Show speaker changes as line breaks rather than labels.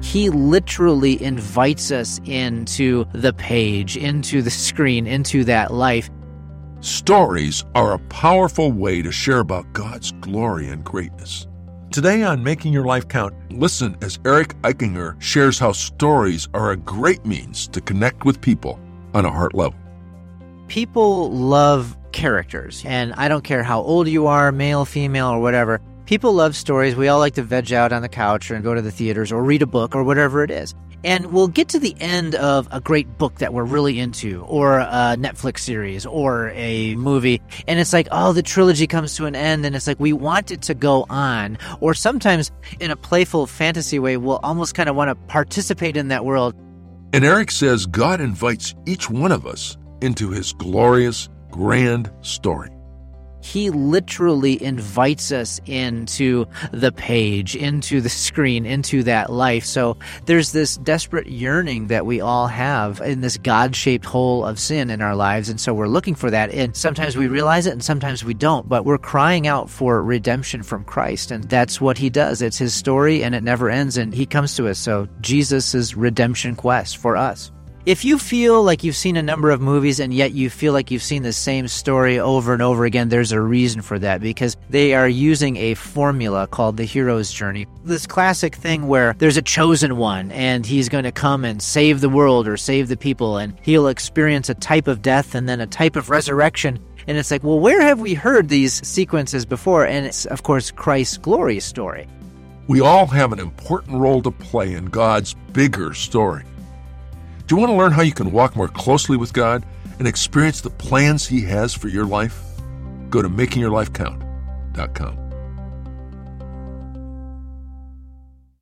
He literally invites us into the page, into the screen, into that life.
Stories are a powerful way to share about God's glory and greatness. Today on Making Your Life Count, listen as Eric Eichinger shares how stories are a great means to connect with people on a heart level.
People love characters, and I don't care how old you are, male, female, or whatever. People love stories. We all like to veg out on the couch and go to the theaters or read a book or whatever it is. And we'll get to the end of a great book that we're really into, or a Netflix series, or a movie, and it's like, oh, the trilogy comes to an end, and it's like we want it to go on. Or sometimes, in a playful fantasy way, we'll almost kind of want to participate in that world.
And Eric says God invites each one of us into his glorious, grand story.
He literally invites us into the page, into the screen, into that life. So there's this desperate yearning that we all have in this God-shaped hole of sin in our lives. And so we're looking for that. And sometimes we realize it and sometimes we don't. But we're crying out for redemption from Christ. And that's what he does. It's his story and it never ends. And he comes to us. So Jesus' redemption quest for us. If you feel like you've seen a number of movies and yet you feel like you've seen the same story over and over again, there's a reason for that, because they are using a formula called the hero's journey. This classic thing where there's a chosen one and he's going to come and save the world or save the people, and he'll experience a type of death and then a type of resurrection. And it's like, well, where have we heard these sequences before? And it's, of course, Christ's glory story.
We all have an important role to play in God's bigger story. Do you want to learn how you can walk more closely with God and experience the plans he has for your life? Go to makingyourlifecount.com.